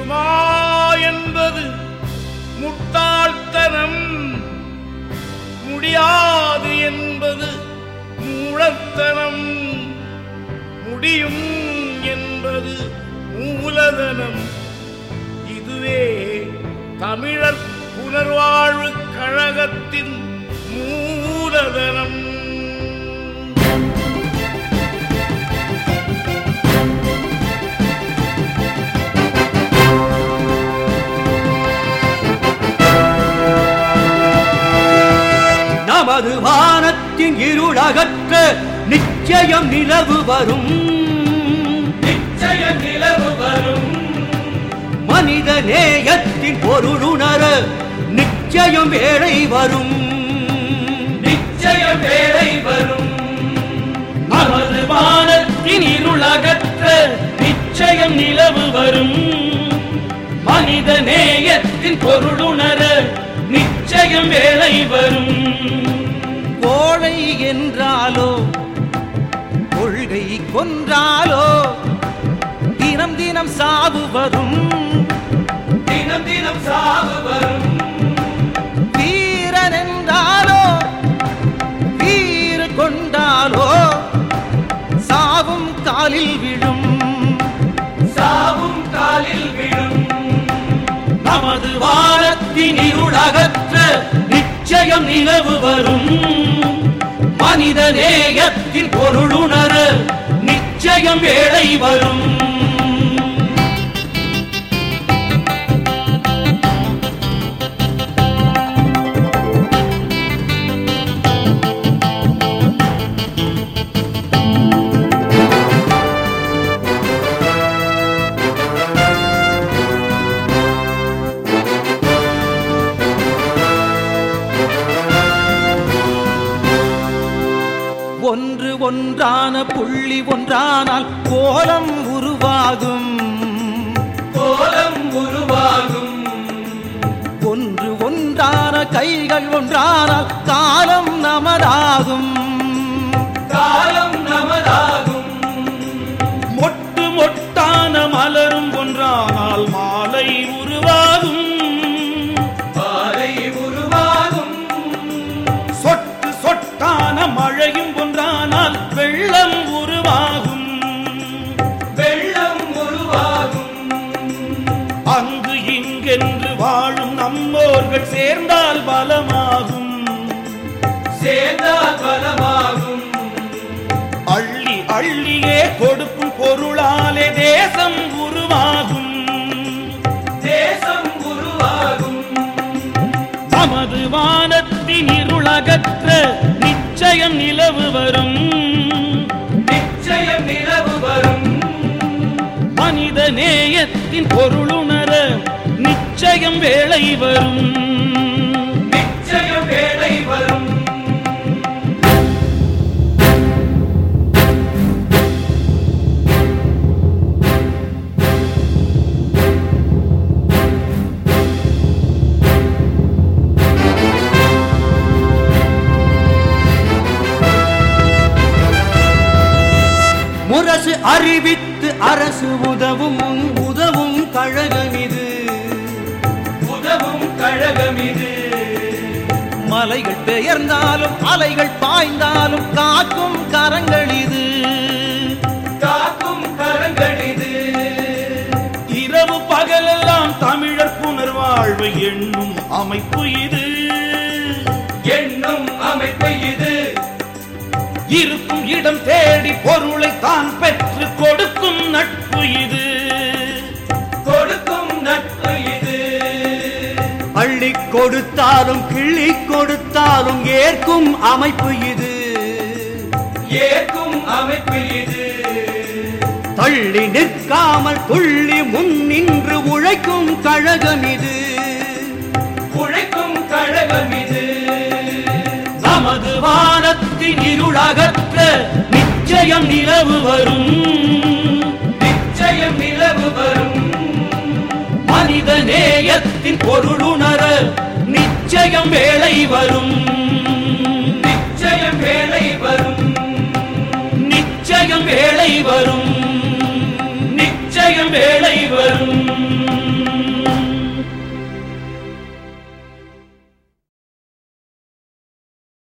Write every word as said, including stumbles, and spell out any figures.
முடியுமா என்பது முட்டாள்தனம், முடியாது என்பது மூலத்தனம், முடியும் என்பது மூலதனம். இதுவே தமிழர் புனர்வாழ்வு கழகத்தின் மூலதனம். நமது வானத்தின் இருளகற்ற நிச்சயம் நிலவு வரும், நிச்சயம் நிலவு வரும். மனித நேயத்தின் பொருளுணர நிச்சயம் வேளை வரும், நிச்சயம் வேளை வரும். நமது வானத்தின் இருளகற்ற நிச்சயம் நிலவு வரும். மனித நேயத்தின் பொருளுணர நிச்சயம் வேளை வரும். கோழை என்றாலோ கொள்கை கொன்றாலோ தினம் தினம் சாவு வரும், தினம் தினம் சாவு வரும். வீரன் என்றாலோ வீறு கொண்டாலோ சாவும் காலில் விழும், சாவும் காலில் விழும். நமது வானத்தின் இருளகற்ற நிச்சயம் நிலவு வரும். மனித நேயத்தின் பொருளுணர நிச்சயம் வேளை வரும். ஒன்று ஒன்றான புள்ளி ஒன்றானால் கோலம் உருவாகும், கோலம் உருவாகும். ஒன்று ஒன்றான கைகள் ஒன்றானால் காலம் நமதாகும், காலம் நமதாகும். மொட்டு மொட்டான மலரும் ஒன்றானால் மாலை உருவாகும், மாலை உருவாகும். சொட்டு சொட்டான மழையும் ஒன்றானால் வெள்ளம் உருவாகும், வெள்ளம் உருவாகும். அங்கு இங்கென்று வாழும் நம்மோர்கள் சேர்ந்தால் பலமாகும், சேர்ந்தால் பலமாகும். அள்ளி அள்ளியே கொடுக்கும் பொருளாலே தேசம் உருவாகும், தேசம் உருவாகும். நமது வானத்தின் இருளகற்ற நிச்சயம் நிலவு வரும், நிச்சயம் நிலவு வரும். மனித நேயத்தின் பொருளுணர நிச்சயம் வேளை வரும், நிச்சயம் வேளை வரும். முரசு அறிவித்து அரசு உதவும் உதவும் கழகம் இது, உதவும் கழகம் இது. மலைகள் பெயர்ந்தாலும் அலைகள் பாய்ந்தாலும் காக்கும் கரங்கள் இது, காக்கும் கரங்கள் இது. இரவு பகலெல்லாம் தமிழர் புனர்வாழ்வை எண்ணும் அமைப்பு இது, எண்ணும் அமைப்பு இது. இருக்கும் இடம் தேடி பொருளை தான் பெற்று கொடுக்கும் நட்பு இது, கொடுக்கும் நட்பு இது. அள்ளி கொடுத்தாலும் கிள்ளி கொடுத்தாலும் ஏற்கும் அமைப்பு இது, ஏற்கும் அமைப்பு இது. தள்ளி நிற்காமல் துள்ளி முன் நின்று உழைக்கும் கழகம் இது, உழைக்கும் கழகம் இது. நமது வானத்தின் இருளகற்ற நிச்சயம் நிலவு வரும், நிச்சயம் நிலவு வரும். மனித நேயத்தின் பொருளுணர நிச்சயம் வேளை வரும், நிச்சயம் வேளை வரும். நிச்சயம் வேளை வரும், நிச்சயம் வேளை வரும்.